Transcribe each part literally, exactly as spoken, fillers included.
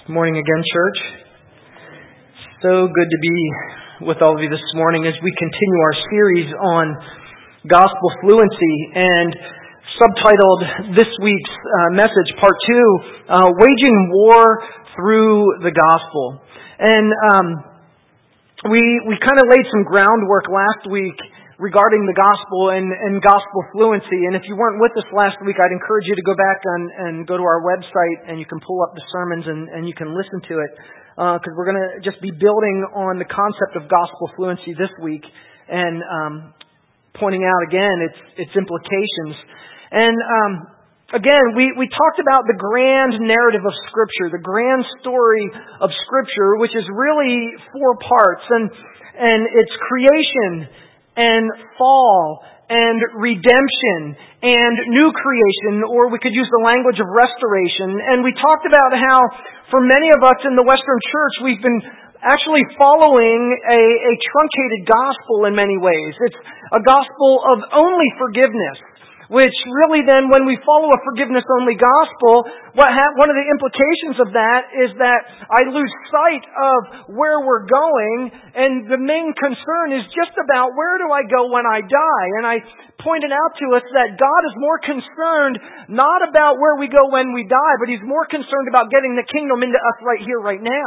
Good morning again, church. So good to be with all of you this morning as we continue our series on gospel fluency, and subtitled this week's uh, message, part two, uh, Waging War Through the Gospel. And um, we we kind of laid some groundwork last week regarding the gospel and, and gospel fluency. And if you weren't with us last week, I'd encourage you to go back and, and go to our website, and you can pull up the sermons and, and you can listen to it. Because uh, we're going to just be building on the concept of gospel fluency this week and um, pointing out again its its implications. And um, again, we, we talked about the grand narrative of Scripture, the grand story of Scripture, which is really four parts. And, and it's creation and fall, and redemption, and new creation, or we could use the language of restoration. And we talked about how, for many of us in the Western Church, we've been actually following a, a truncated gospel in many ways. It's a gospel of only forgiveness, which really then, when we follow a forgiveness-only gospel, what ha- one of the implications of that is that I lose sight of where we're going, and the main concern is just about where do I go when I die. And I pointed out to us that God is more concerned not about where we go when we die, but He's more concerned about getting the kingdom into us right here, right now.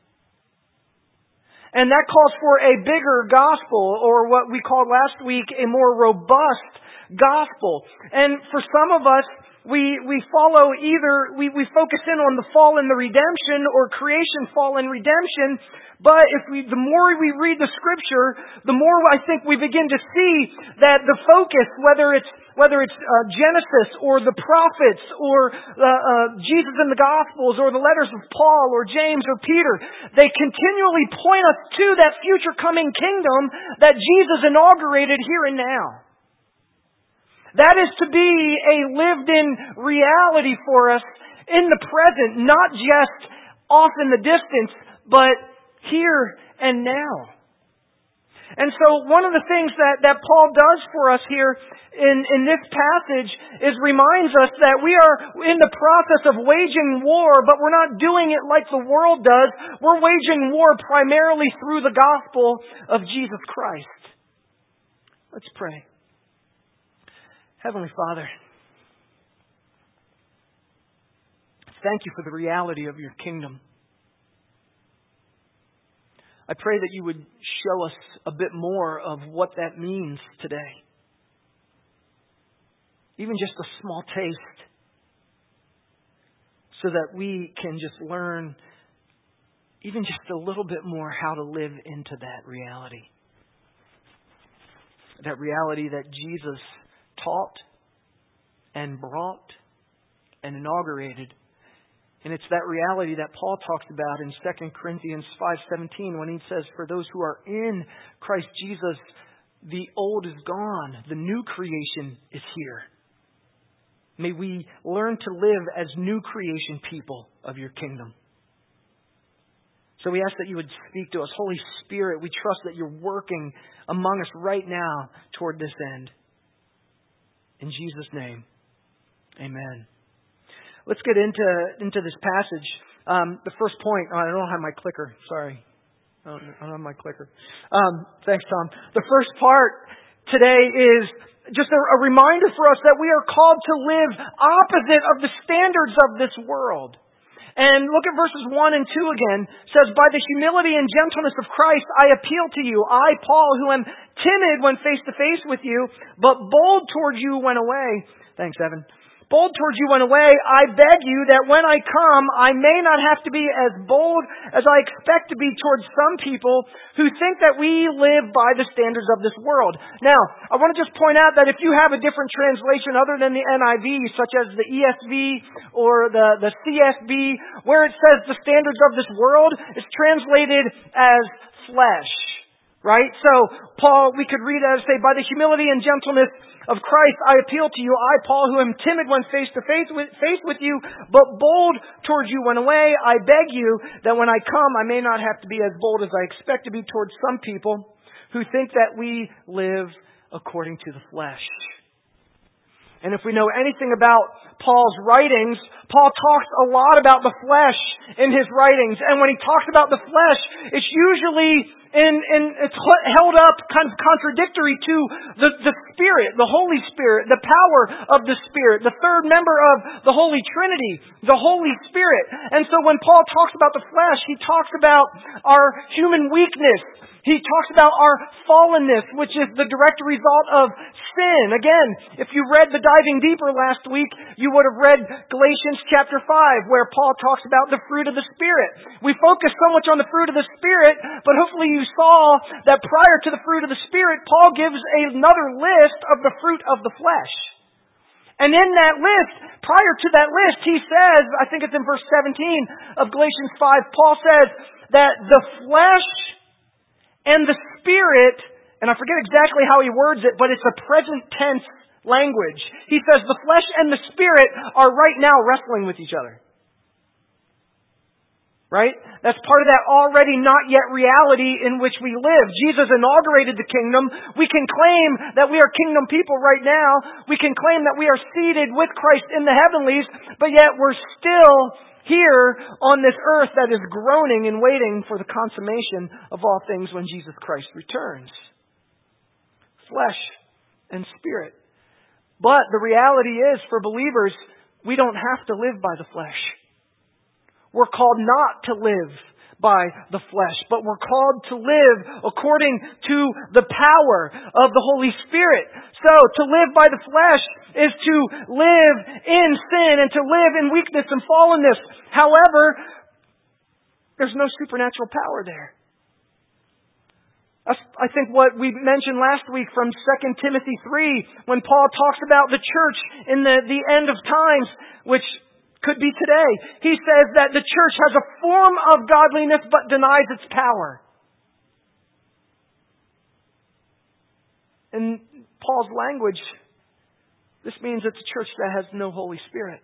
And that calls for a bigger gospel, or what we called last week, a more robust gospel. And for some of us, we we follow either, we, we focus in on the fall and the redemption, or creation, fall, and redemption. But if we, the more we read the Scripture, the more I think we begin to see that the focus, whether it's whether it's uh, Genesis or the prophets or uh, uh, Jesus in the Gospels or the letters of Paul or James or Peter, they continually point us to that future coming kingdom that Jesus inaugurated here and now. That is to be a lived-in reality for us in the present, not just off in the distance, but here and now. And so one of the things that, that Paul does for us here in, in this passage is reminds us that we are in the process of waging war, but we're not doing it like the world does. We're waging war primarily through the gospel of Jesus Christ. Let's pray. Heavenly Father, thank you for the reality of your kingdom. I pray that you would show us a bit more of what that means today. Even just a small taste, so that we can just learn even just a little bit more how to live into that reality. That reality that Jesus taught and brought and inaugurated. And it's that reality that Paul talks about in Second Corinthians five seventeen when he says, "For those who are in Christ Jesus, the old is gone, the new creation is here." May we learn to live as new creation people of your kingdom. So we ask that you would speak to us. Holy Spirit, we trust that you're working among us right now toward this end. In Jesus' name, amen. Let's get into into this passage. Um, the first point, oh, I don't have my clicker. Sorry. I don't, I don't have my clicker. Um, thanks, Tom. The first part today is just a, a reminder for us that we are called to live opposite of the standards of this world. And look at verses one and two again. It says, "By the humility and gentleness of Christ, I appeal to you, I, Paul, who am timid when face to face with you, but bold toward you when away." Thanks, Evan. "Bold towards you when away, I beg you that when I come, I may not have to be as bold as I expect to be towards some people who think that we live by the standards of this world." Now, I want to just point out that if you have a different translation other than the N I V, such as the E S V or the, the C S B, where it says the standards of this world, is translated as flesh. Right? So, Paul, we could read it as say, "By the humility and gentleness of Christ, I appeal to you, I, Paul, who am timid when face to face with, face with you, but bold towards you when away. I beg you that when I come, I may not have to be as bold as I expect to be towards some people who think that we live according to the flesh." And if we know anything about Paul's writings, Paul talks a lot about the flesh in his writings. And when he talks about the flesh, it's usually in, in it's held up kind of contradictory to the, the Spirit, the Holy Spirit, the power of the Spirit, the third member of the Holy Trinity, the Holy Spirit. And so when Paul talks about the flesh, he talks about our human weakness. He talks about our fallenness, which is the direct result of sin. Again, if you read the Diving Deeper last week, you would have read Galatians chapter five, where Paul talks about the fruit of the Spirit. We focus so much on the fruit of the Spirit, but hopefully you saw that prior to the fruit of the Spirit, Paul gives another list of the fruit of the flesh. And in that list, prior to that list, he says, I think it's in verse seventeen of Galatians five, Paul says that the flesh and the Spirit, and I forget exactly how he words it, but it's a present tense language. He says the flesh and the Spirit are right now wrestling with each other. Right? That's part of that already not yet reality in which we live. Jesus inaugurated the kingdom. We can claim that we are kingdom people right now. We can claim that we are seated with Christ in the heavenlies, but yet we're still here on this earth that is groaning and waiting for the consummation of all things when Jesus Christ returns. Flesh and Spirit. But the reality is, for believers, we don't have to live by the flesh. We're called not to live by the flesh, but we're called to live according to the power of the Holy Spirit. So, to live by the flesh is to live in sin and to live in weakness and fallenness. However, there's no supernatural power there. That's, I think, what we mentioned last week from Second Timothy three, when Paul talks about the church in the, the end of times, which could be today. He says that the church has a form of godliness but denies its power. In Paul's language, this means it's a church that has no Holy Spirit.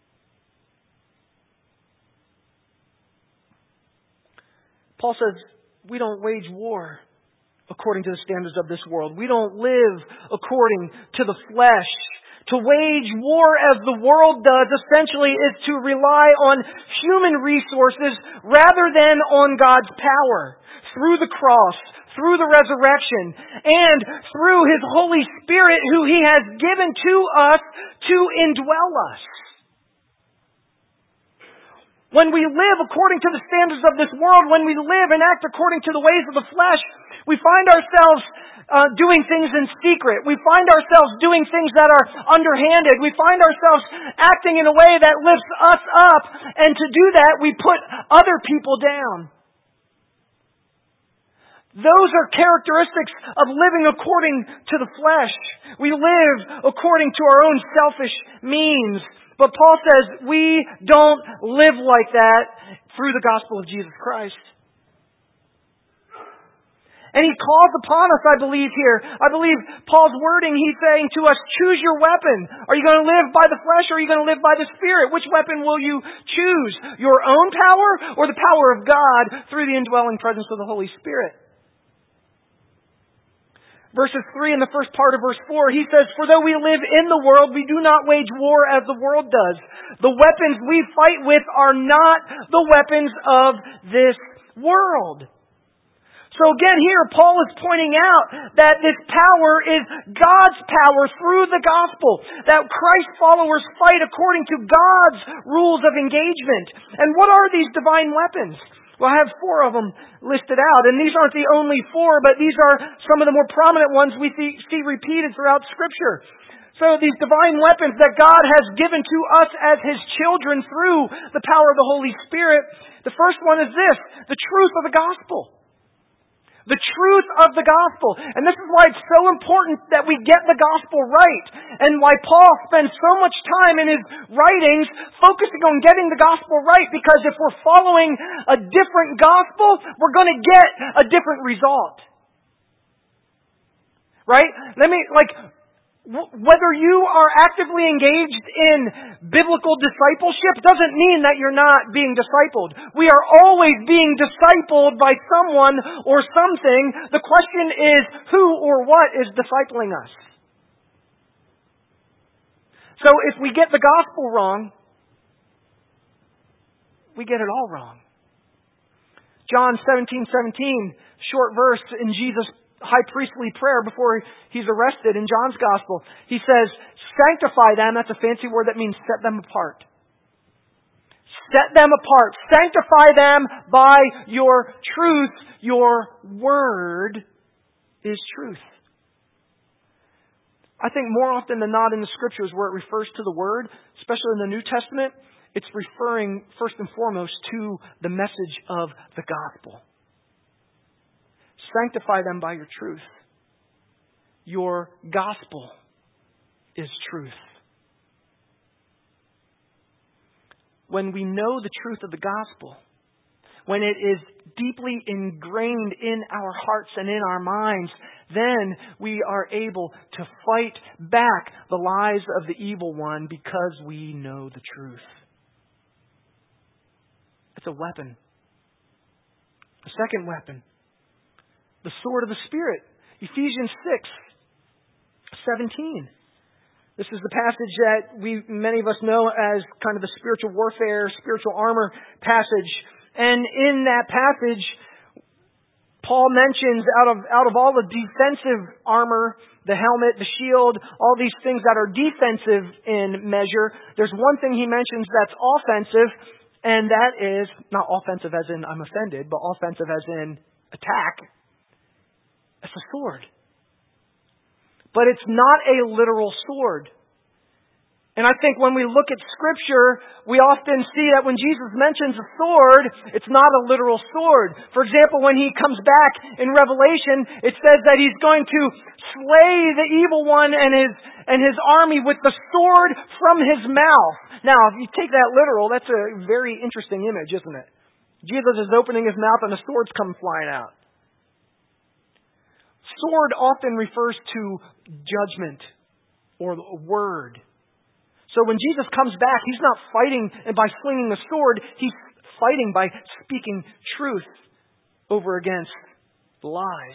Paul says we don't wage war according to the standards of this world. We don't live according to the flesh. To wage war as the world does essentially is to rely on human resources rather than on God's power. Through the cross, through the resurrection, and through His Holy Spirit who He has given to us to indwell us. When we live according to the standards of this world, when we live and act according to the ways of the flesh, we find ourselves uh, doing things in secret. We find ourselves doing things that are underhanded. We find ourselves acting in a way that lifts us up. And to do that, we put other people down. Those are characteristics of living according to the flesh. We live according to our own selfish means. But Paul says we don't live like that through the gospel of Jesus Christ. And he calls upon us, I believe, here. I believe Paul's wording, he's saying to us, choose your weapon. Are you going to live by the flesh or are you going to live by the Spirit? Which weapon will you choose? Your own power or the power of God through the indwelling presence of the Holy Spirit? Verses three and the first part of verse four, he says, for though we live in the world, we do not wage war as the world does. The weapons we fight with are not the weapons of this world. So again here, Paul is pointing out that this power is God's power through the gospel. That Christ followers fight according to God's rules of engagement. And what are these divine weapons? Well, I have four of them listed out. And these aren't the only four, but these are some of the more prominent ones we see, see repeated throughout Scripture. So these divine weapons that God has given to us as His children through the power of the Holy Spirit. The first one is this, the truth of the gospel. The truth of the gospel. And this is why it's so important that we get the gospel right. And why Paul spends so much time in his writings focusing on getting the gospel right. Because if we're following a different gospel, we're going to get a different result. Right? Let me, like, whether you are actively engaged in biblical discipleship doesn't mean that you're not being discipled. We are always being discipled by someone or something. The question is, who or what is discipling us? So if we get the gospel wrong, we get it all wrong. John seventeen seventeen, short verse in Jesus' high priestly prayer before he's arrested in John's gospel. He says, sanctify them. That's a fancy word that means set them apart. Set them apart. Sanctify them by your truth. Your word is truth. I think more often than not in the Scriptures where it refers to the Word, especially in the New Testament, it's referring first and foremost to the message of the gospel. Sanctify them by your truth. Your gospel is truth. When we know the truth of the gospel, when it is deeply ingrained in our hearts and in our minds, then we are able to fight back the lies of the evil one because we know the truth. It's a weapon. The second weapon, the sword of the Spirit. Ephesians six seventeen. This is the passage that we many of us know as kind of the spiritual warfare, spiritual armor passage. And in that passage, Paul mentions out of out of all the defensive armor, the helmet, the shield, all these things that are defensive in measure, there's one thing he mentions that's offensive, and that is not offensive as in I'm offended, but offensive as in attack. It's a sword. But it's not a literal sword. And I think when we look at Scripture, we often see that when Jesus mentions a sword, it's not a literal sword. For example, when He comes back in Revelation, it says that He's going to slay the evil one and his and his army with the sword from His mouth. Now, if you take that literal, that's a very interesting image, isn't it? Jesus is opening His mouth and a sword's come flying out. Sword often refers to judgment or a word. So when Jesus comes back, He's not fighting by swinging a sword. He's fighting by speaking truth over against lies.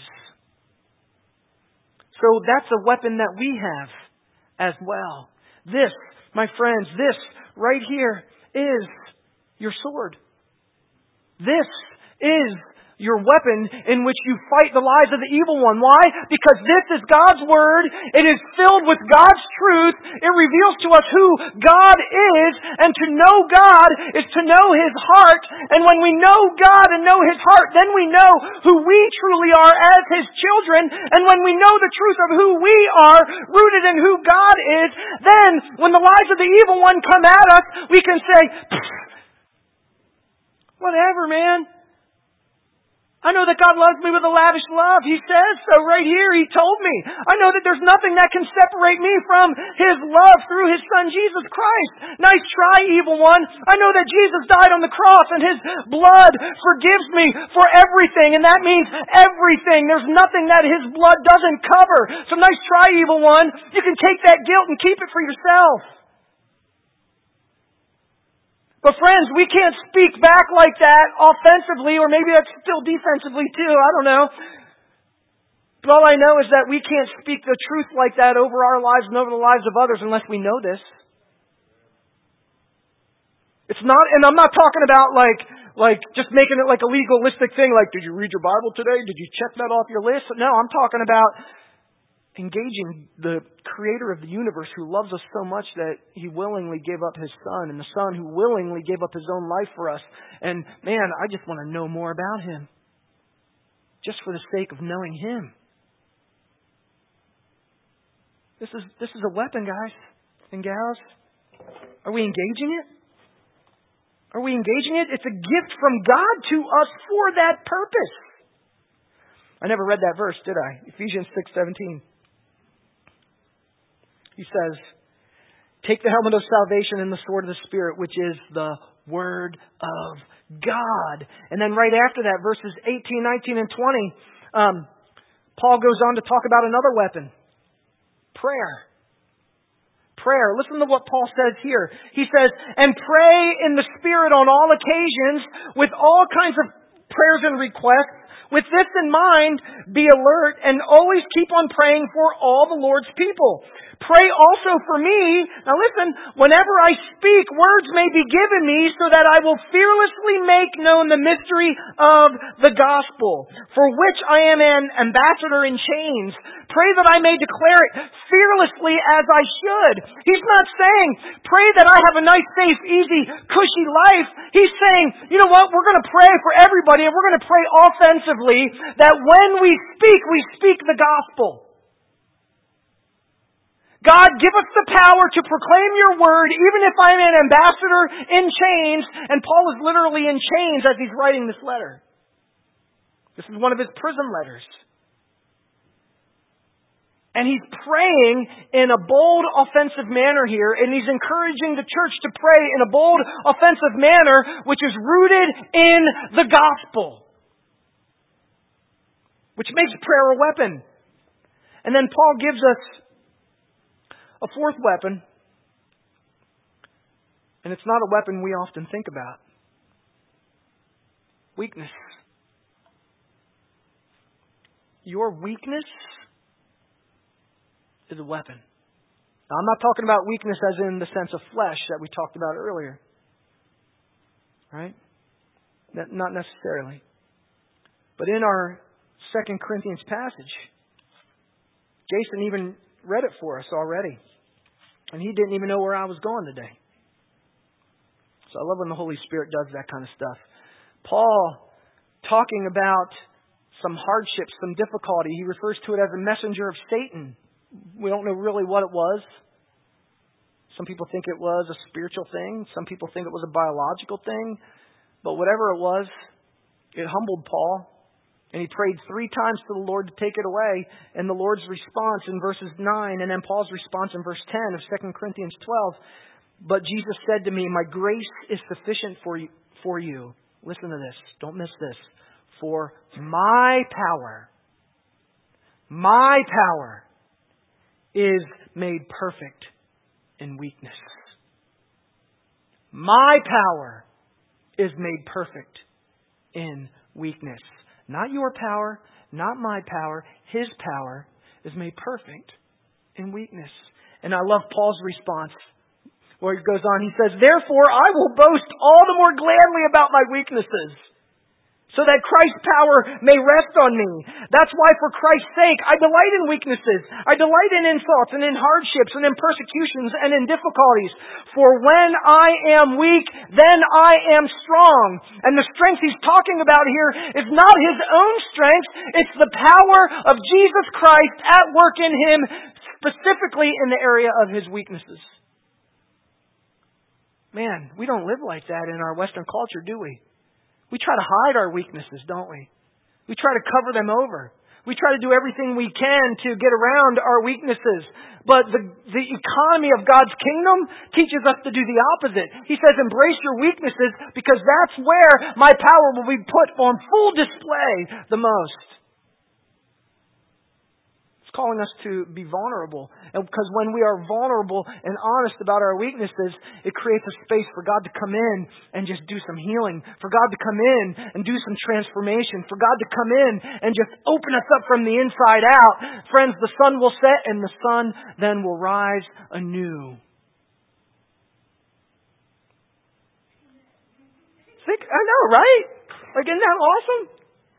So that's a weapon that we have as well. This, my friends, this right here is your sword. This is your weapon in which you fight the lies of the evil one. Why? Because this is God's Word. It is filled with God's truth. It reveals to us who God is. And to know God is to know His heart. And when we know God and know His heart, then we know who we truly are as His children. And when we know the truth of who we are, rooted in who God is, then when the lies of the evil one come at us, we can say, whatever, man. I know that God loves me with a lavish love. He says so right here. He told me. I know that there's nothing that can separate me from His love through His Son, Jesus Christ. Nice try, evil one. I know that Jesus died on the cross and His blood forgives me for everything. And that means everything. There's nothing that His blood doesn't cover. So nice try, evil one. You can take that guilt and keep it for yourself. But friends, we can't speak back like that offensively, or maybe that's still defensively too, I don't know. But all I know is that we can't speak the truth like that over our lives and over the lives of others unless we know this. It's not, and I'm not talking about like, like just making it like a legalistic thing, like, did you read your Bible today? Did you check that off your list? No, I'm talking about engaging the Creator of the universe who loves us so much that He willingly gave up His Son, and the Son who willingly gave up His own life for us. And man, I just want to know more about Him. Just for the sake of knowing Him. This is, this is a weapon, guys and gals. Are we engaging it? Are we engaging it? It's a gift from God to us for that purpose. I never read that verse, did I? Ephesians six seventeen. He says, take the helmet of salvation and the sword of the Spirit, which is the Word of God. And then right after that, verses eighteen, nineteen, and twenty, um, Paul goes on to talk about another weapon. Prayer. Prayer. Listen to what Paul says here. He says, and pray in the Spirit on all occasions with all kinds of prayers and requests. With this in mind, be alert and always keep on praying for all the Lord's people. Pray also for me. Now listen, whenever I speak, words may be given me so that I will fearlessly make known the mystery of the gospel, for which I am an ambassador in chains. Pray that I may declare it fearlessly as I should. He's not saying, pray that I have a nice, safe, easy, cushy life. He's saying, you know what, we're going to pray for everybody, and we're going to pray offensively that when we speak, we speak the gospel. God, give us the power to proclaim your word, even if I'm an ambassador in chains. And Paul is literally in chains as he's writing this letter. This is one of his prison letters. And he's praying in a bold, offensive manner here, and he's encouraging the church to pray in a bold, offensive manner, which is rooted in the gospel. Which makes prayer a weapon. And then Paul gives us a fourth weapon, and it's not a weapon we often think about. Weakness. Your weakness is a weapon. Now, I'm not talking about weakness as in the sense of flesh that we talked about earlier. Right? Not necessarily. But in our Second Corinthians passage, Jason even read it for us already. And he didn't even know where I was going today. So I love when the Holy Spirit does that kind of stuff. Paul, talking about some hardships, some difficulty, he refers to it as a messenger of Satan. We don't know really what it was. Some people think it was a spiritual thing. Some people think it was a biological thing. But whatever it was, it humbled Paul. And he prayed three times to the Lord to take it away. And the Lord's response in verses nine, and then Paul's response in verse ten of Second Corinthians twelve. But Jesus said to me, my grace is sufficient for you. For you. Listen to this. Don't miss this. For my power, my power is made perfect in weakness. My power is made perfect in weakness. Not your power, not my power. His power is made perfect in weakness. And I love Paul's response where he goes on. He says, therefore I will boast all the more gladly about my weaknesses, so that Christ's power may rest on me. That's why for Christ's sake I delight in weaknesses. I delight in insults and in hardships and in persecutions and in difficulties. For when I am weak, then I am strong. And the strength he's talking about here is not his own strength. It's the power of Jesus Christ at work in him, specifically in the area of his weaknesses. Man, we don't live like that in our Western culture, do we? We try to hide our weaknesses, don't we? We try to cover them over. We try to do everything we can to get around our weaknesses. But the, the economy of God's kingdom teaches us to do the opposite. He says, embrace your weaknesses because that's where my power will be put on full display the most. Calling us to be vulnerable. And because when we are vulnerable and honest about our weaknesses, it creates a space for God to come in and just do some healing, for God to come in and do some transformation, for God to come in and just open us up from the inside out. Friends, the sun will set and the sun then will rise anew. Think, I know, right? Like, isn't that awesome?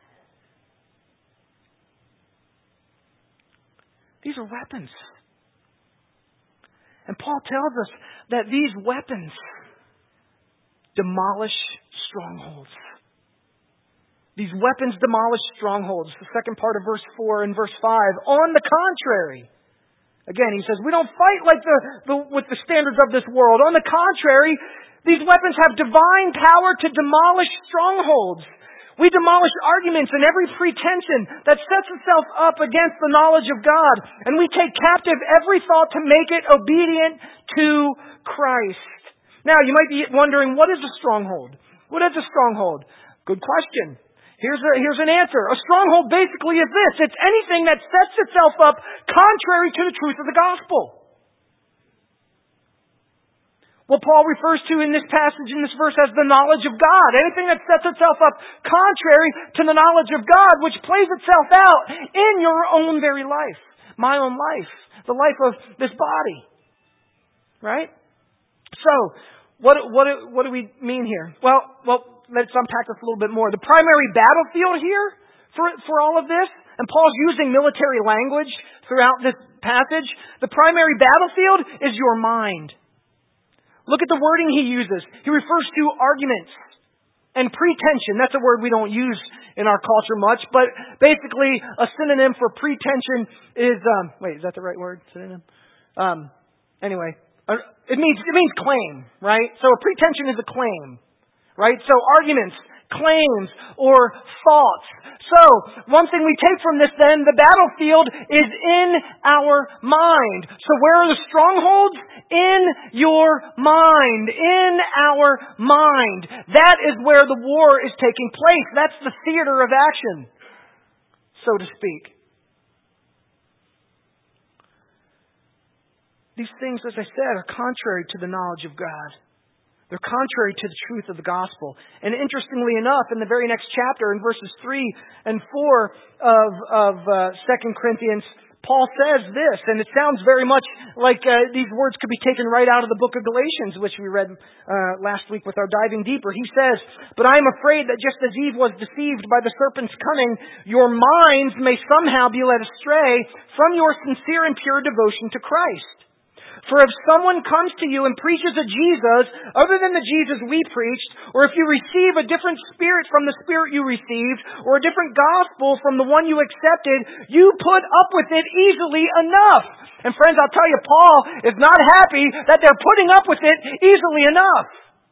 These are weapons. And Paul tells us that these weapons demolish strongholds. These weapons demolish strongholds. The second part of verse four and verse five. On the contrary. Again, he says, we don't fight like the, the with the standards of this world. On the contrary, these weapons have divine power to demolish strongholds. We demolish arguments and every pretension that sets itself up against the knowledge of God. And we take captive every thought to make it obedient to Christ. Now, you might be wondering, what is a stronghold? What is a stronghold? Good question. Here's, a, here's an answer. A stronghold basically is this. It's anything that sets itself up contrary to the truth of the gospel. What Paul refers to in this passage, in this verse, as the knowledge of God. Anything that sets itself up contrary to the knowledge of God, which plays itself out in your own very life. My own life. The life of this body. Right? So, what, what, what do we mean here? Well, well, let's unpack this a little bit more. The primary battlefield here for, for all of this, and Paul's using military language throughout this passage, the primary battlefield is your mind. Look at the wording he uses. He refers to arguments and pretension. That's a word we don't use in our culture much, but basically a synonym for pretension is, um, wait, is that the right word? Synonym? Um, anyway, uh, it means, it means claim, right? So a pretension is a claim, right? So arguments, claims, or thoughts. So, one thing we take from this then, the battlefield is in our mind. So where are the strongholds? In your mind. In our mind. That is where the war is taking place. That's the theater of action, so to speak. These things, as I said, are contrary to the knowledge of God. They're contrary to the truth of the gospel. And interestingly enough, in the very next chapter, in verses three and four of, of uh, Second Corinthians, Paul says this, and it sounds very much like uh, these words could be taken right out of the book of Galatians, which we read uh, last week with our diving deeper. He says, "But I am afraid that just as Eve was deceived by the serpent's cunning, your minds may somehow be led astray from your sincere and pure devotion to Christ. For if someone comes to you and preaches a Jesus other than the Jesus we preached, or if you receive a different spirit from the spirit you received, or a different gospel from the one you accepted, you put up with it easily enough." And friends, I'll tell you, Paul is not happy that they're putting up with it easily enough.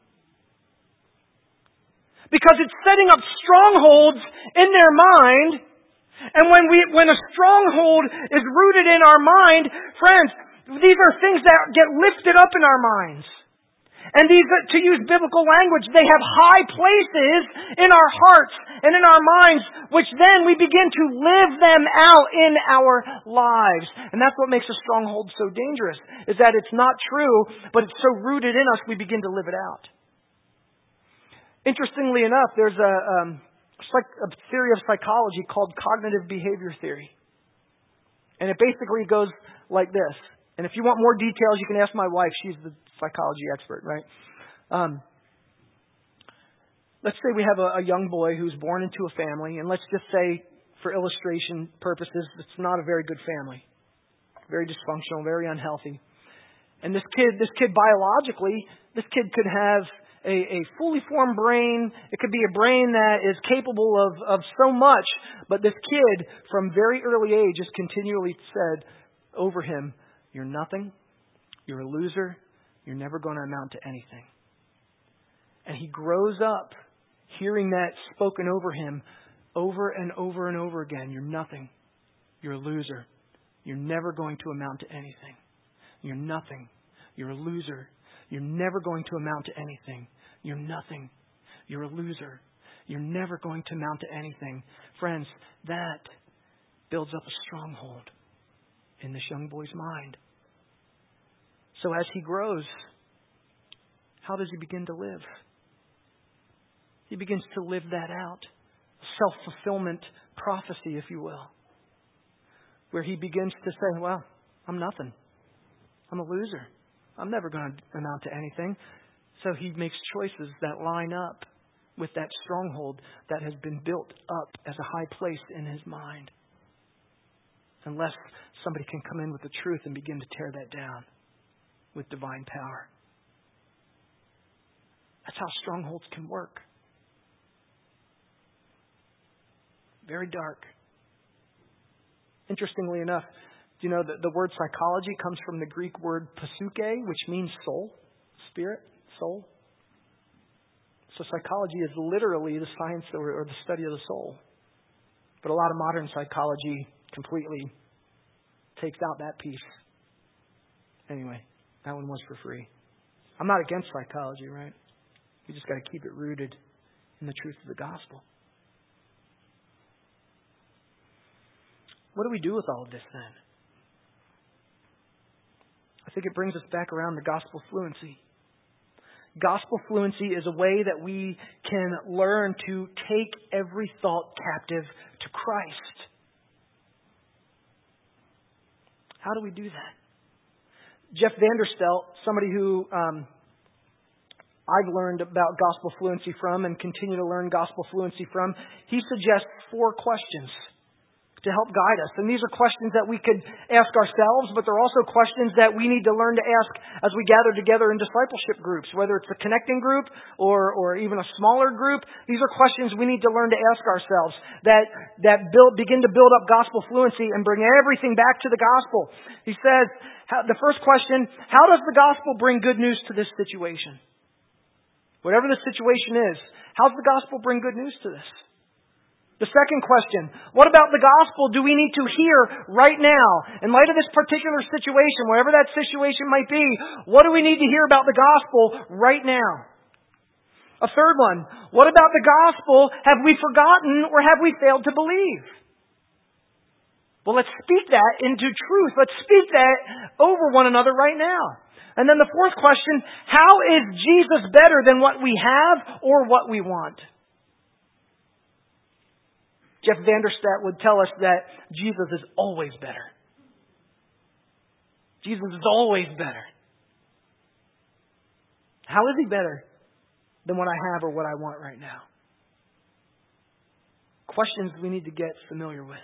Because it's setting up strongholds in their mind. And when we, when a stronghold is rooted in our mind, friends, these are things that get lifted up in our minds. And these, to use biblical language, they have high places in our hearts and in our minds, which then we begin to live them out in our lives. And that's what makes a stronghold so dangerous, is that it's not true, but it's so rooted in us, we begin to live it out. Interestingly enough, there's a, um, a theory of psychology called cognitive behavior theory. And it basically goes like this. And if you want more details, you can ask my wife. She's the psychology expert, right? Um, let's say we have a, a young boy who's born into a family, and let's just say, for illustration purposes, it's not a very good family. Very dysfunctional, very unhealthy. And this kid, this kid biologically, this kid could have a, a fully formed brain. It could be a brain that is capable of, of so much, but this kid, from very early age, is continually said over him, "You're nothing. You're a loser. You're never going to amount to anything." And he grows up hearing that spoken over him over and over and over again. "You're nothing. You're a loser. You're never going to amount to anything. You're nothing. You're a loser. You're never going to amount to anything. You're nothing. You're a loser. You're never going to amount to anything." Friends, that builds up a stronghold in this young boy's mind. So as he grows, how does he begin to live? He begins to live that out. Self-fulfillment prophecy, if you will. Where he begins to say, "Well, I'm nothing. I'm a loser. I'm never going to amount to anything." So he makes choices that line up with that stronghold that has been built up as a high place in his mind. Unless somebody can come in with the truth and begin to tear that down with divine power. That's how strongholds can work. Very dark. Interestingly enough, do you know that the word psychology comes from the Greek word psyche, which means soul, spirit, soul. So psychology is literally the science or, or the study of the soul. But a lot of modern psychology completely takes out that piece. Anyway, that one was for free. I'm not against psychology, right? You just got to keep it rooted in the truth of the gospel. What do we do with all of this then? I think it brings us back around to gospel fluency. Gospel fluency is a way that we can learn to take every thought captive to Christ. How do we do that? Jeff Vanderstelt, somebody who um, I've learned about gospel fluency from and continue to learn gospel fluency from, he suggests four questions to help guide us. And these are questions that we could ask ourselves, but they're also questions that we need to learn to ask as we gather together in discipleship groups, whether it's a connecting group or, or even a smaller group. These are questions we need to learn to ask ourselves that, that build, begin to build up gospel fluency and bring everything back to the gospel. He says, how, the first question, how does the gospel bring good news to this situation? Whatever the situation is, how does the gospel bring good news to this? The second question, what about the gospel do we need to hear right now? In light of this particular situation, whatever that situation might be, what do we need to hear about the gospel right now? A third one, what about the gospel have we forgotten or have we failed to believe? Well, let's speak that into truth. Let's speak that over one another right now. And then the fourth question, how is Jesus better than what we have or what we want? Jeff Vanderstelt would tell us that Jesus is always better. Jesus is always better. How is He better than what I have or what I want right now? Questions we need to get familiar with.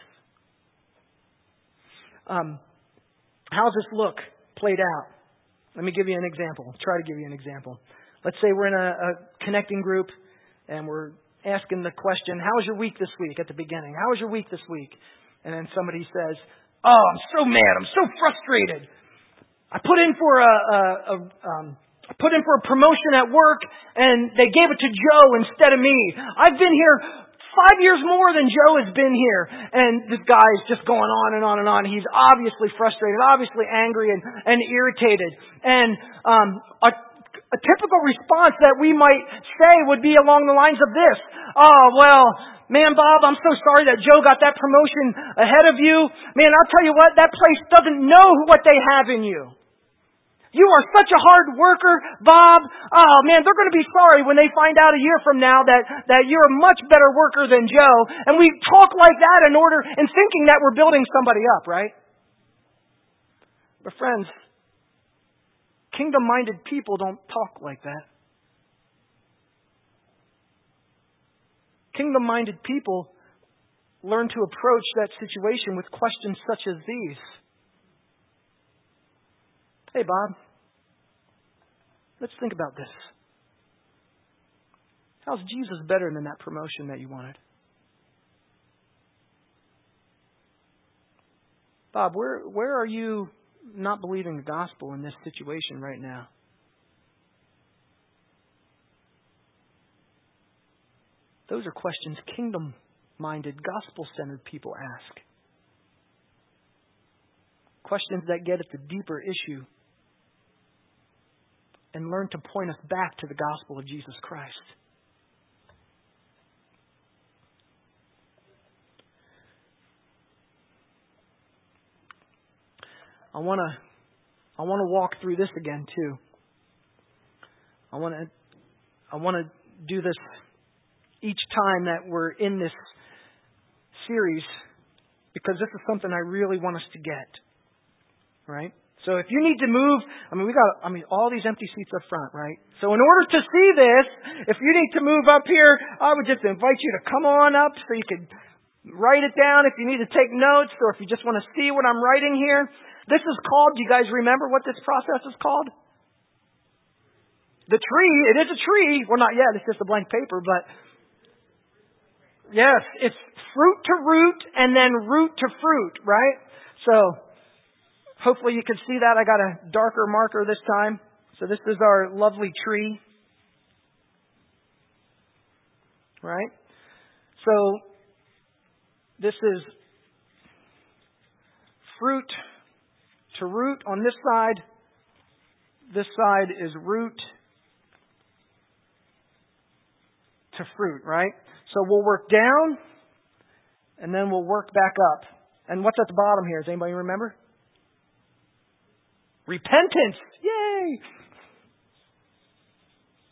Um, how's this look played out? Let me give you an example. Try to give you an example. Let's say we're in a, a connecting group and we're asking the question, how was your week this week at the beginning? How was your week this week? And then somebody says, oh, I'm so mad. I'm so frustrated. I put in for a, a, a um, I put in for a promotion at work and they gave it to Joe instead of me. I've been here five years more than Joe has been here. And this guy is just going on and on and on. He's obviously frustrated, obviously angry and, and irritated. And um, a A typical response that we might say would be along the lines of this. Oh, well, man, Bob, I'm so sorry that Joe got that promotion ahead of you. Man, I'll tell you what, that place doesn't know what they have in you. You are such a hard worker, Bob. Oh, man, they're going to be sorry when they find out a year from now that, that you're a much better worker than Joe. And we talk like that in order, in thinking that we're building somebody up, right? But friends, kingdom-minded people don't talk like that. Kingdom-minded people learn to approach that situation with questions such as these. Hey, Bob, let's think about this. How's Jesus better than that promotion that you wanted? Bob, where where are you not believing the gospel in this situation right now? Those are questions kingdom-minded, gospel-centered people ask. Questions that get at the deeper issue and learn to point us back to the gospel of Jesus Christ. I want to I want to walk through this again too. I want to I want to do this each time that we're in this series because this is something I really want us to get. Right? So if you need to move, I mean we got I mean all these empty seats up front, right? So in order to see this, if you need to move up here, I would just invite you to come on up so you could write it down if you need to take notes or if you just want to see what I'm writing here. This is called, do you guys remember what this process is called? The tree. It is a tree. Well, not yet. It's just a blank paper. But yes, it's fruit to root and then root to fruit, right? So hopefully you can see that. I got a darker marker this time. So this is our lovely tree. Right? So this is fruit to root on this side. This side is root to fruit, right? So we'll work down and then we'll work back up. And what's at the bottom here? Does anybody remember? Repentance. Yay!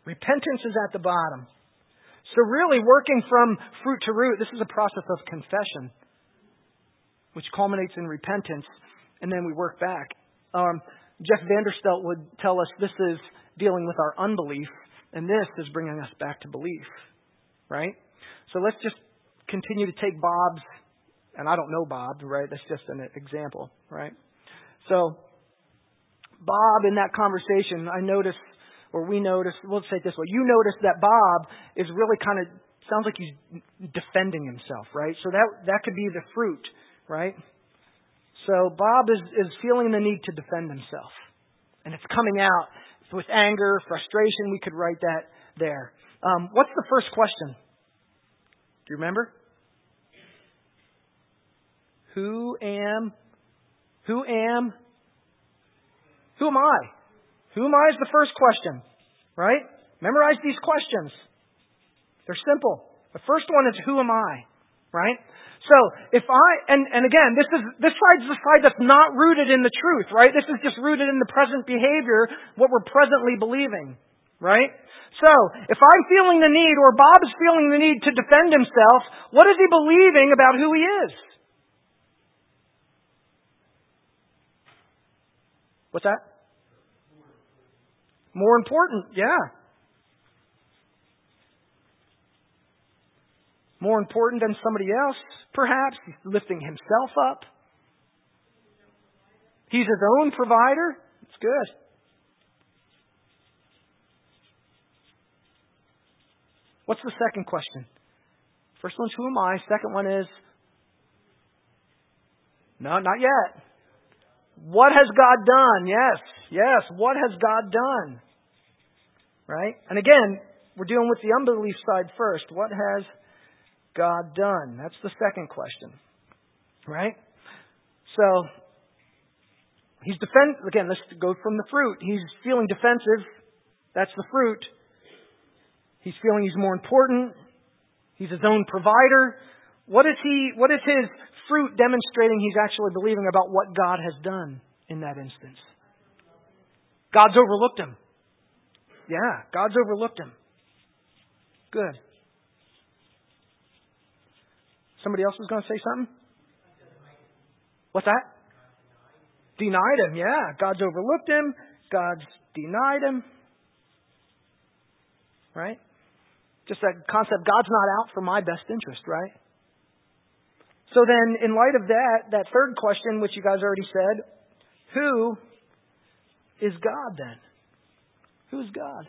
Repentance is at the bottom. So really, working from fruit to root, this is a process of confession, which culminates in repentance, and then we work back. Um, Jeff Vanderstelt would tell us this is dealing with our unbelief, and this is bringing us back to belief, right? So let's just continue to take Bob's, and I don't know Bob, right? That's just an example, right? So Bob, in that conversation, I noticed, or we noticed, we'll say it this way, you noticed that Bob is really kind of, sounds like he's defending himself, right? So that that could be the fruit, right? So Bob is, is feeling the need to defend himself. And it's coming out with anger, frustration. We could write that there. Um, what's the first question? Do you remember? Who am? Who am? Who am I? Who am I is the first question, right? Memorize these questions. They're simple. The first one is who am I, right? So if I, and, and again, this is, this side's the side that's not rooted in the truth, right? This is just rooted in the present behavior, what we're presently believing, right? So if I'm feeling the need, or Bob is feeling the need to defend himself, what is he believing about who he is? What's that? More important, yeah. More important than somebody else, perhaps. He's lifting himself up. He's his own provider. It's good. What's the second question? First one's who am I? Second one is, no, not yet. What has God done? Yes, yes. What has God done? Right? And again, we're dealing with the unbelief side first. What has God done? That's the second question. Right? So, he's defend. Again, let's go from the fruit. He's feeling defensive. That's the fruit. He's feeling he's more important. He's his own provider. What is he? What is his fruit demonstrating he's actually believing about what God has done in that instance? God's overlooked him. Yeah, God's overlooked him. Good. Somebody else was going to say something? What's that? Denied him, yeah. God's overlooked him. God's denied him. Right? Just that concept, God's not out for my best interest, right? So then, in light of that, that third question, which you guys already said, who is God then? Who is God?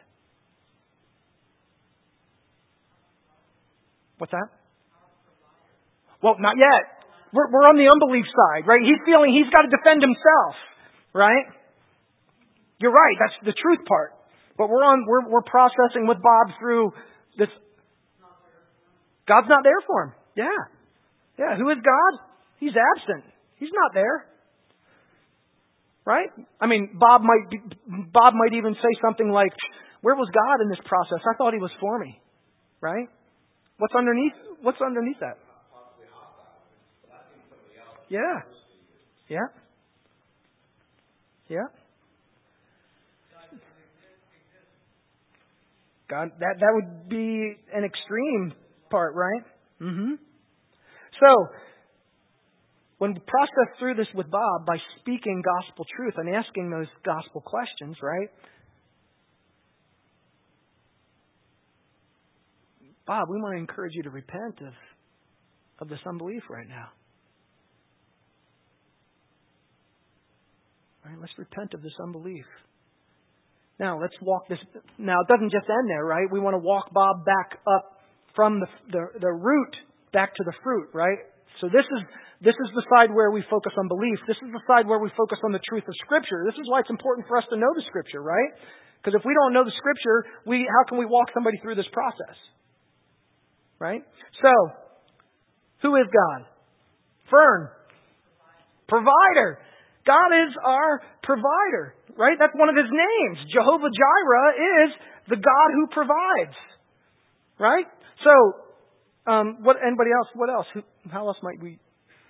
What's that? Well, not yet. We're, we're on the unbelief side, right? He's feeling he's got to defend himself, right? You're right. That's the truth part. But we're on. We're we're processing with Bob through this. God's not there for him. Yeah, yeah. Who is God? He's absent. He's not there, right? I mean, Bob might be, Bob might even say something like, "Where was God in this process? I thought He was for me." Right? What's underneath? What's underneath that? Yeah. Yeah. Yeah. God, that, that would be an extreme part, right? Mm-hmm. So, when we process through this with Bob by speaking gospel truth and asking those gospel questions, right? Bob, we want to encourage you to repent of, of this unbelief right now. Right, let's repent of this unbelief. Now, let's walk this. Now, it doesn't just end there, right? We want to walk Bob back up from the, the, the root back to the fruit, right? So this is this is the side where we focus on belief. This is the side where we focus on the truth of Scripture. This is why it's important for us to know the Scripture, right? Because if we don't know the Scripture, we how can we walk somebody through this process? Right? So, who is God? Fern. Provider. God is our provider, right? That's one of His names. Jehovah Jireh is the God who provides, right? So, um, what? Anybody else? What else? Who, how else might we?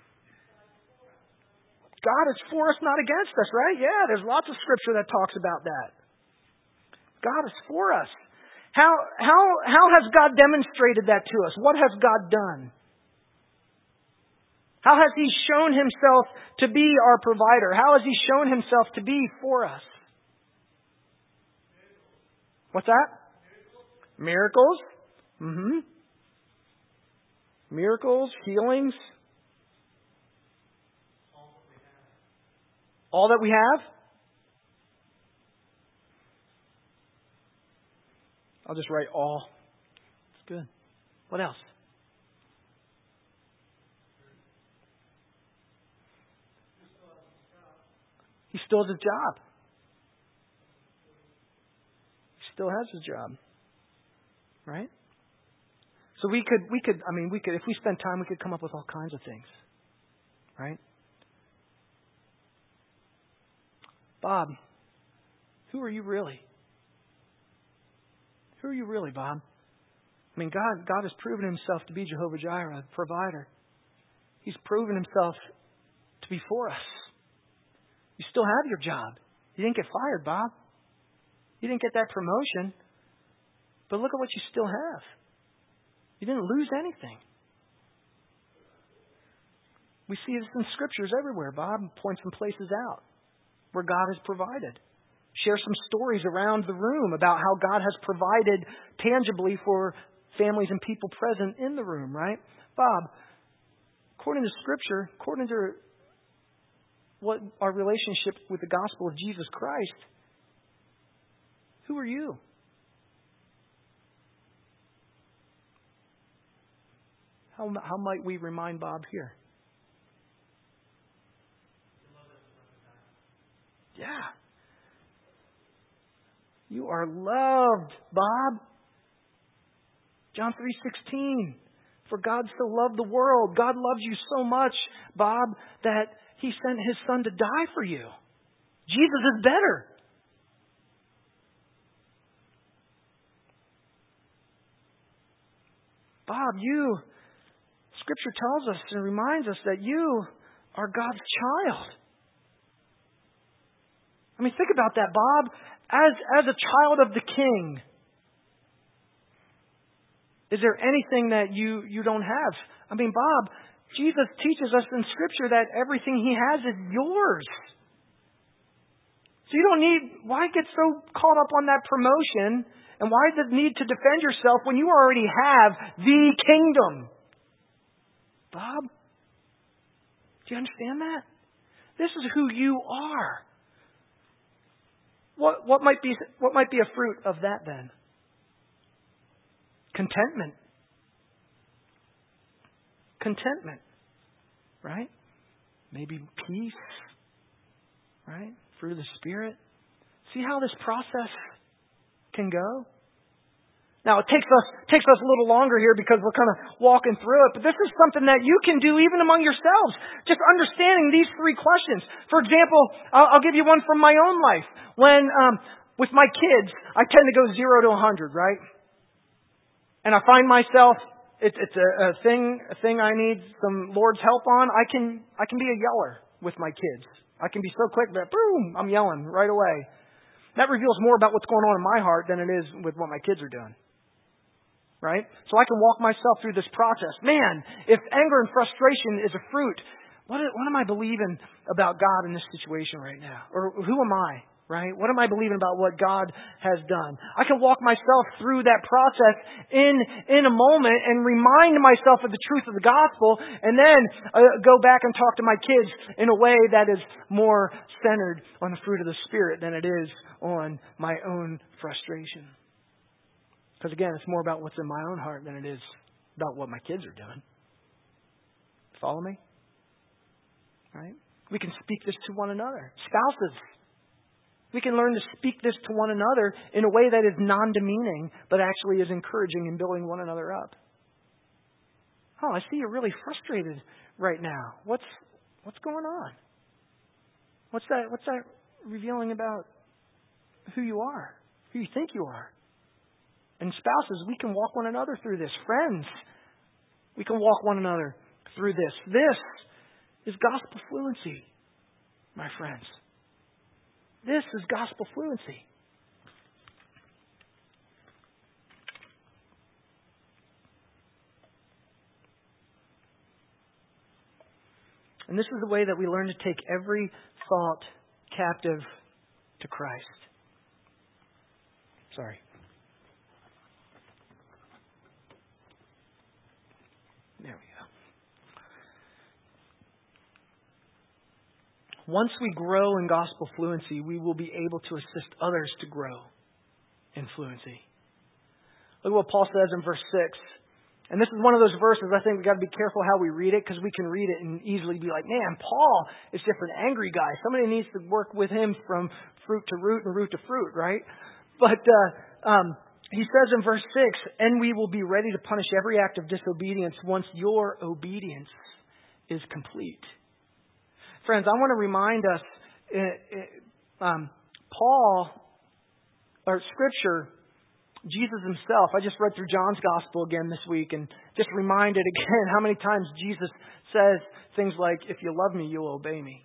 God is for us, not against us, right? Yeah, there's lots of Scripture that talks about that. God is for us. How, how, how has God demonstrated that to us? What has God done? How has He shown Himself to be our provider? How has He shown Himself to be for us? What's that? Miracles. Mm-hmm. Miracles, healings. All that we have? I'll just write all. It's good. What else? He still has his job. He still has his job. Right? So we could, we could, I mean, we could, if we spend time, we could come up with all kinds of things. Right? Bob, who are you really? Who are you really, Bob? I mean, God, God has proven Himself to be Jehovah Jireh, the provider. He's proven Himself to be for us. You still have your job. You didn't get fired, Bob. You didn't get that promotion. But look at what you still have. You didn't lose anything. We see this in scriptures everywhere. Bob points some places out where God has provided. Share some stories around the room about how God has provided tangibly for families and people present in the room, right? Bob, according to Scripture, according to what our relationship with the gospel of Jesus Christ, who are you? How, how might we remind Bob here? Yeah. You are loved, Bob. John three sixteen. For God so loved the world. God loves you so much, Bob, that He sent His Son to die for you. Jesus is better. Bob, you, Scripture tells us and reminds us that you are God's child. I mean, think about that, Bob. As, as a child of the King, is there anything that you, you don't have? I mean, Bob, Jesus teaches us in Scripture that everything He has is yours. So you don't need, why get so caught up on that promotion? And why the need to defend yourself when you already have the kingdom? Bob, do you understand that? This is who you are. What, what might be what might be a fruit of that then? Contentment. Contentment. Right? Maybe peace. Right? Fruit of the Spirit. See how this process can go? Now it takes us takes us a little longer here because we're kind of walking through it, but this is something that you can do even among yourselves. Just understanding these three questions. For example, I'll, I'll give you one from my own life. When um, with my kids, I tend to go zero to a hundred, right? And I find myself it's it's a, a thing a thing I need some Lord's help on. I can I can be a yeller with my kids. I can be so quick that boom, I'm yelling right away. That reveals more about what's going on in my heart than it is with what my kids are doing. Right? So I can walk myself through this process. Man, if anger and frustration is a fruit, what, what am I believing about God in this situation right now? Or who am I? Right? What am I believing about what God has done? I can walk myself through that process in in a moment and remind myself of the truth of the gospel, and then uh, go back and talk to my kids in a way that is more centered on the fruit of the Spirit than it is on my own frustration. Because again, it's more about what's in my own heart than it is about what my kids are doing. Follow me? Right? We can speak this to one another. Spouses. We can learn to speak this to one another in a way that is non-demeaning, but actually is encouraging and building one another up. Oh, I see you're really frustrated right now. What's what's going on? What's that what's that revealing about who you are, who you think you are? And spouses, we can walk one another through this. Friends, we can walk one another through this. This is gospel fluency, my friends. This is gospel fluency. And this is the way that we learn to take every thought captive to Christ. Sorry. There we go. Once we grow in gospel fluency, we will be able to assist others to grow in fluency. Look at what Paul says in verse six. And this is one of those verses I think we've got to be careful how we read it, because we can read it and easily be like, man, Paul is just an angry guy. Somebody needs to work with him from fruit to root and root to fruit, right? But uh, um, he says in verse six, and we will be ready to punish every act of disobedience once your obedience is complete. Friends, I want to remind us, uh, uh, um, Paul, or Scripture, Jesus himself, I just read through John's Gospel again this week and just reminded again how many times Jesus says things like, if you love me, you'll obey me.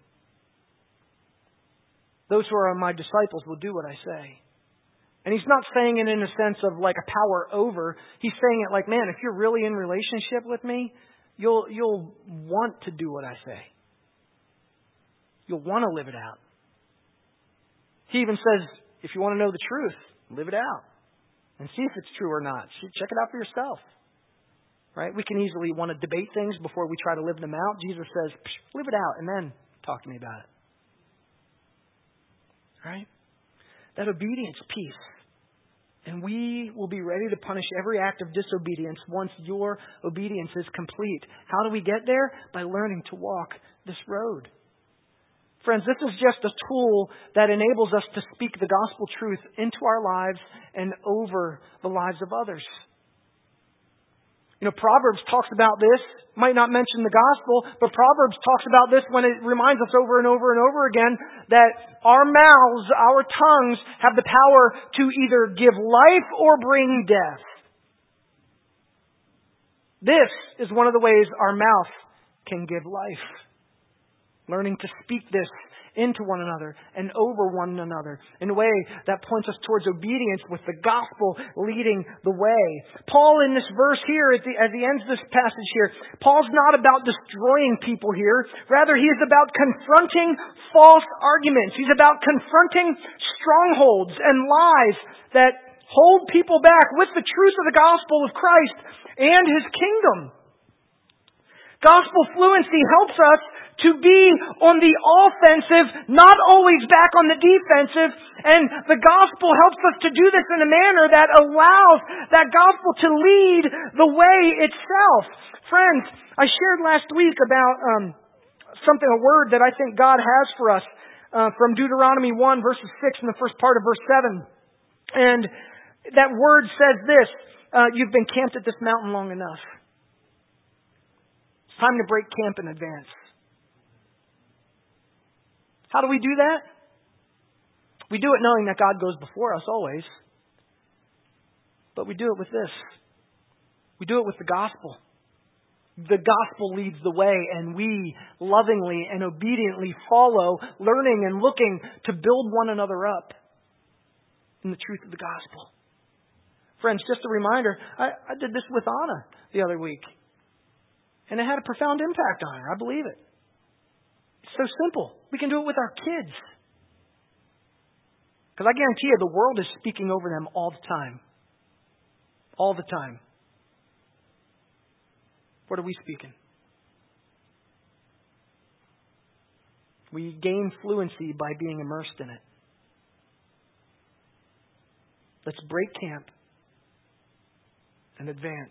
Those who are my disciples will do what I say. And he's not saying it in a sense of like a power over. He's saying it like, man, if you're really in relationship with me, you'll you'll want to do what I say. You'll want to live it out. He even says, if you want to know the truth, live it out. And see if it's true or not. Check it out for yourself. Right? We can easily want to debate things before we try to live them out. Jesus says, live it out and then talk to me about it. Right? That obedience piece. And we will be ready to punish every act of disobedience once your obedience is complete. How do we get there? By learning to walk this road. Friends, this is just a tool that enables us to speak the gospel truth into our lives and over the lives of others. You know, Proverbs talks about this, might not mention the gospel, but Proverbs talks about this when it reminds us over and over and over again that our mouths, our tongues, have the power to either give life or bring death. This is one of the ways our mouth can give life. Learning to speak this into one another and over one another in a way that points us towards obedience with the gospel leading the way. Paul in this verse here, at the, as he ends this passage here, Paul's not about destroying people here. Rather, he is about confronting false arguments. He's about confronting strongholds and lies that hold people back with the truth of the gospel of Christ and His kingdom. Gospel fluency helps us to be on the offensive, not always back on the defensive. And the gospel helps us to do this in a manner that allows that gospel to lead the way itself. Friends, I shared last week about um, something, a word that I think God has for us uh, from Deuteronomy one, verses six, and the first part of verse seven. And that word says this, uh, you've been camped at this mountain long enough. It's time to break camp in advance. How do we do that? We do it knowing that God goes before us always. But we do it with this. We do it with the gospel. The gospel leads the way, and we lovingly and obediently follow, learning and looking to build one another up in the truth of the gospel. Friends, just a reminder, I, I did this with Anna the other week. And it had a profound impact on her. I believe it. It's so simple. We can do it with our kids. Because I guarantee you the world is speaking over them all the time. All the time. What are we speaking? We gain fluency by being immersed in it. Let's break camp and advance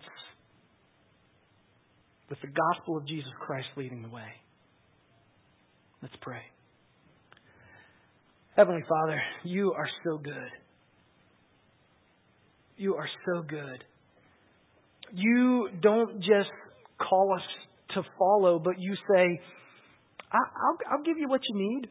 with the gospel of Jesus Christ leading the way. Let's pray. Heavenly Father, You are so good. You are so good. You don't just call us to follow, but You say, I'll, I'll give you what you need.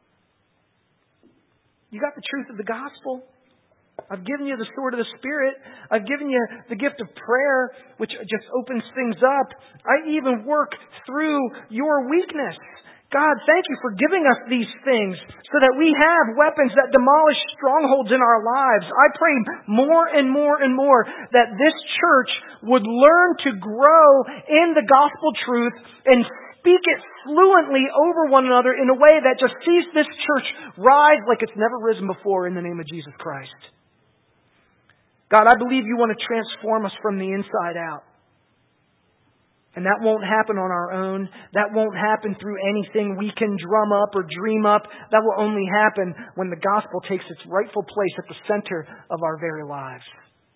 You got the truth of the gospel. I've given you the sword of the Spirit. I've given you the gift of prayer, which just opens things up. I even work through your weakness. God, thank You for giving us these things so that we have weapons that demolish strongholds in our lives. I pray more and more and more that this church would learn to grow in the gospel truth and speak it fluently over one another in a way that just sees this church rise like it's never risen before in the name of Jesus Christ. God, I believe you want to transform us from the inside out. And that won't happen on our own. That won't happen through anything we can drum up or dream up. That will only happen when the gospel takes its rightful place at the center of our very lives.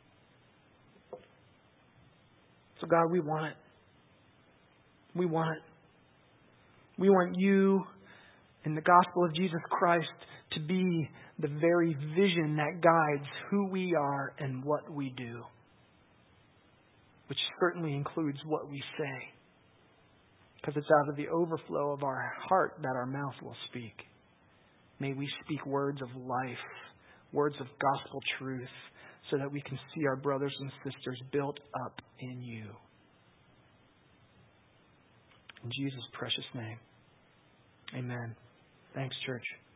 So God, we want it. We want it. We want you and the gospel of Jesus Christ to be the very vision that guides who we are and what we do. Which certainly includes what we say. Because it's out of the overflow of our heart that our mouth will speak. May we speak words of life, words of gospel truth, so that we can see our brothers and sisters built up in you. In Jesus' precious name. Amen. Thanks, church.